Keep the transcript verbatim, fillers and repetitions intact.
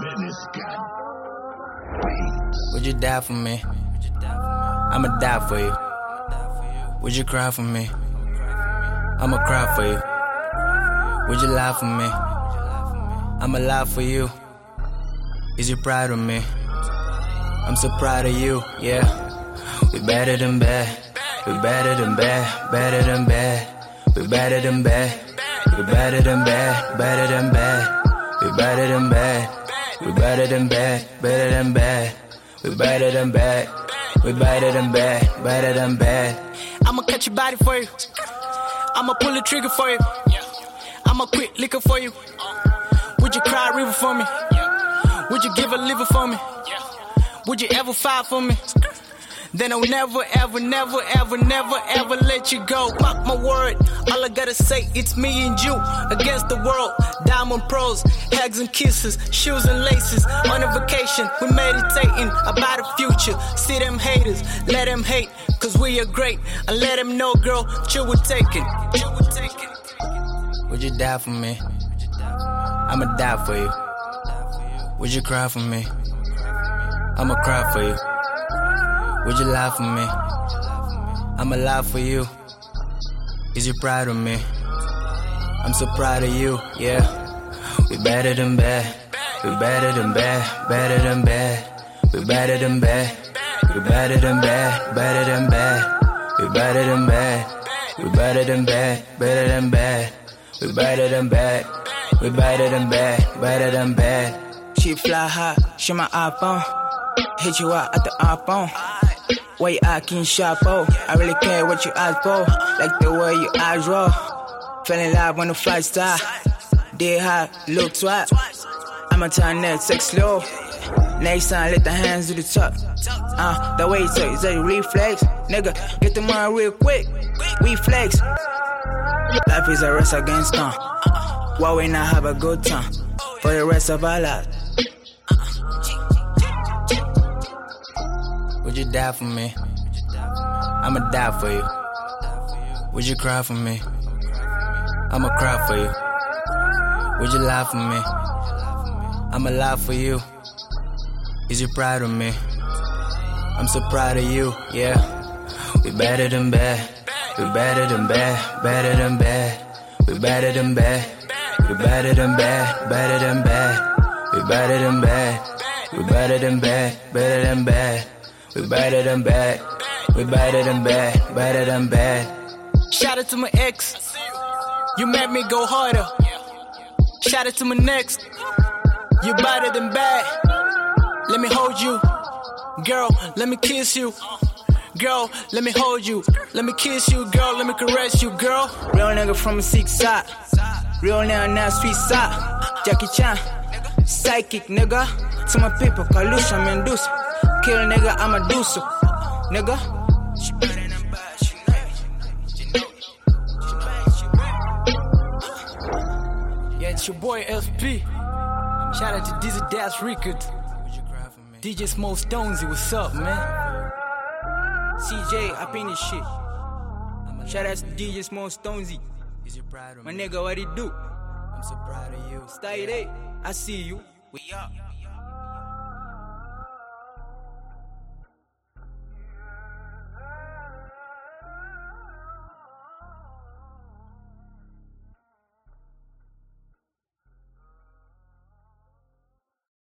Menace got beats. Would you die for me? I'ma die for you. Would you cry for me? I'ma cry for you. Would you lie for me? I'ma lie for you. Is you proud of me? I'm so proud of you, yeah. We better than bad. We better than bad, better than bad. We better than bad. We better than bad, better than bad. We better than bad. We better than bad, better than bad. We better than bad. We better than bad, better than bad. I'ma catch your body for you. I'ma pull the trigger for you. I'ma quit liquor for you. Would you cry a river for me? Would you give a liver for me? Would you ever fight for me? Then I'll never, ever, never, ever, never, ever let you go. Mark my word, all I gotta say, it's me and you against the world. Diamond pros, hugs and kisses, shoes and laces. On a vacation, we meditating about the future. See them haters, let them hate, cause we are great. And let them know, girl, you were taken. You were taken. Would you die for me? I'ma die for you. Would you cry for me? I'ma cry for you. Would you lie for me? I'ma lie for you. Is you proud of me? I'm so proud of you, yeah. We better than bad. We better than bad, better than bad. We better than bad. We better than bad, better than bad. We better than bad. We better than bad, better than bad. We better than bad. We better than bad, better than bad. She fly high, she my iPhone. Hit you out at the iPhone. Why you acting sharp, oh? I really care what you ask for. Like the way you eyes roll. Feeling live on the flight star. Day high, look twat. I'ma turn that sex slow. Next time, let the hands do the top. Uh, the way you talk is a reflex. Nigga, get the money real quick. We flex. Life is a race against time. Why we not have a good time? For the rest of our lives. Would you die for me? I'ma die for you. Would you cry for me? I'ma cry for you. Would you lie for me? I'ma lie for you. Is you proud of me? I'm so proud of you, yeah. We better than bad. We better than bad, better than bad. We better than bad. We better than bad, better than bad. We better than bad. We better than bad, better than bad. We better than bad. We better than bad, better than bad. Shout out to my ex. You made me go harder. Shout out to my next. You better than bad. Let me hold you. Girl, let me kiss you. Girl, let me hold you. Let me kiss you, girl. Let me caress you, girl. Real nigga from a six side. Real nigga now sweet side. Jackie Chan. Psychic nigga. To my people, Kalusha Mendoza. Kill nigga, I'ma do so. Nigga. She better than bad, she know it. Yeah, it's your boy S P. Shout out to Dizzy Dash Records. D J Smoke Stonesy, what's up, man? C J, up in this shit. Shout out to D J Smoke Stonesy. My nigga, what he do? I'm so proud of you. Stay there. I see you. We up.